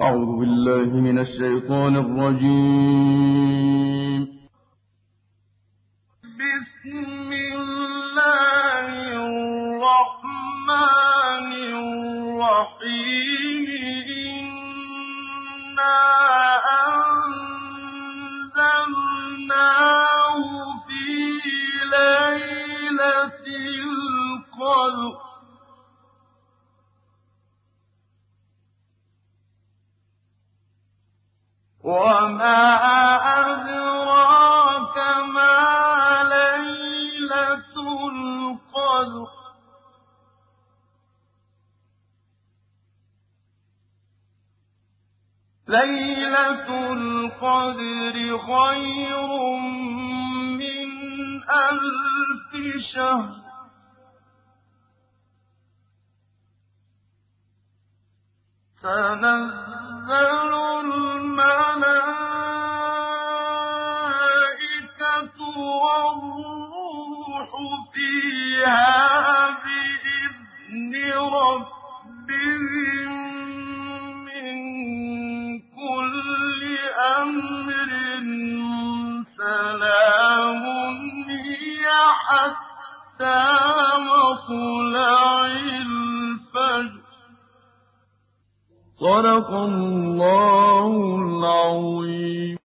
أعوذ بالله من الشيطان الرجيم. بسم الله الرحمن الرحيم. إنا أنزلناه في ليلة القدر وما أدراك ما ليلة القدر ليلة القدر خير من 1000 شهر تنزل الملائكة والروح فيها بإذن ربهم من كل أمر سلام هي حتى مطلع الفجر. صدق الله العظيم.